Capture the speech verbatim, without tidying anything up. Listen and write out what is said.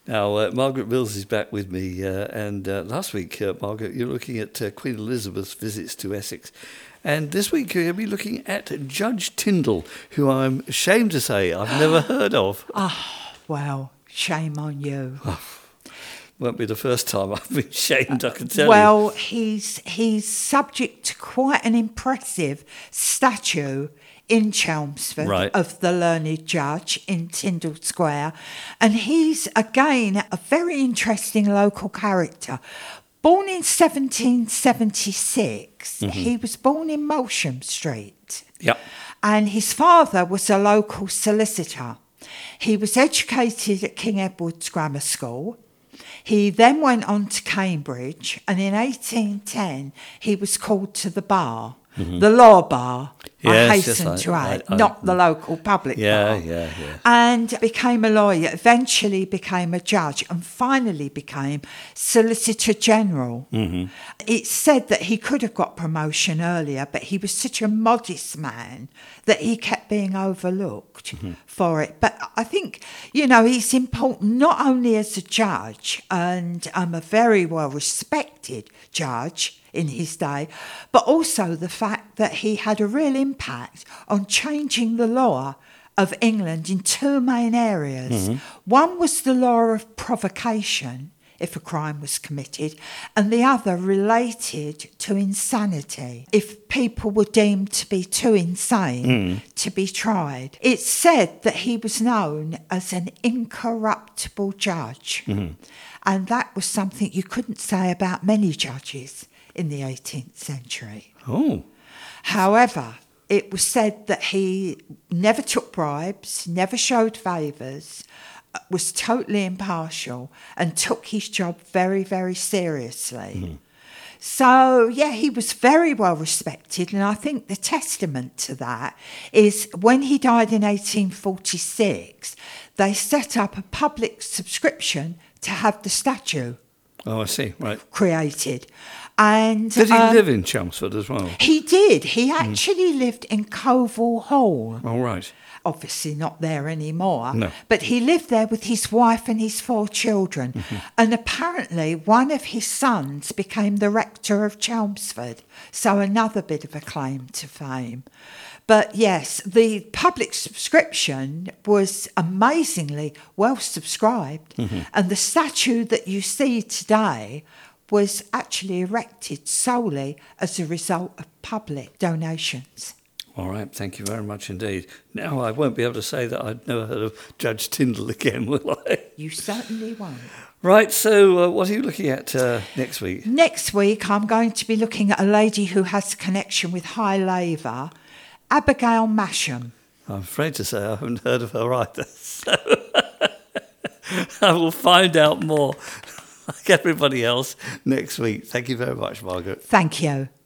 Now, uh, Margaret Mills is back with me, uh, and uh, last week, uh, Margaret, you're looking at uh, Queen Elizabeth's visits to Essex. And this week, you're going to be looking at Judge Tyndall, who I'm ashamed to say I've never heard of. Oh, well, shame on you. Won't be the first time I've been shamed, I can tell well, you. Well, he's, he's subject to quite an impressive statue in Chelmsford right. of the learned judge in Tyndall Square. And he's, again, a very interesting local character. Born in seventeen seventy-six, mm-hmm. he was born in Molsham Street. Yep. And his father was a local solicitor. He was educated at King Edward's Grammar School. He then went on to Cambridge, and in eighteen ten, he was called to the bar, mm-hmm. the law bar, yes, I hasten yes, to I, add, I, I, not I, the local public yeah, bar. Yeah, yeah, And became a lawyer, eventually became a judge, and finally became Solicitor General. Mm-hmm. It's said that he could have got promotion earlier, but he was such a modest man that he kept being overlooked mm-hmm. for it. But I think, you know, he's important not only as a judge, and um, a very well-respected judge in his day, but also the fact that he had a real impact on changing the law of England in two main areas. Mm-hmm. One was the law of provocation, if a crime was committed, and the other related to insanity, if people were deemed to be too insane mm. to be tried. It's said that he was known as an incorruptible judge, mm-hmm. and that was something you couldn't say about many judges in the eighteenth century. Oh. However, it was said that he never took bribes, never showed favours, was totally impartial, and took his job very, very seriously. Mm-hmm. So, yeah, he was very well respected, and I think the testament to that is when he died in eighteen forty-six, they set up a public subscription to have the statue Oh, I see, right. created. And did he um, live in Chelmsford as well? He did. He actually mm. lived in Coval Hall. Oh, right. Obviously not there anymore. No. But he lived there with his wife and his four children. Mm-hmm. And apparently one of his sons became the rector of Chelmsford. So another bit of a claim to fame. But yes, the public subscription was amazingly well subscribed. Mm-hmm. And the statue that you see today was actually erected solely as a result of public donations. All right, thank you very much indeed. Now I won't be able to say that I'd never heard of Judge Tyndall again, will I? You certainly won't. Right, so uh, what are you looking at uh, next week? Next week I'm going to be looking at a lady who has a connection with High Labour, Abigail Masham. I'm afraid to say I haven't heard of her either, so I will find out more, like everybody else, next week. Thank you very much, Margaret. Thank you.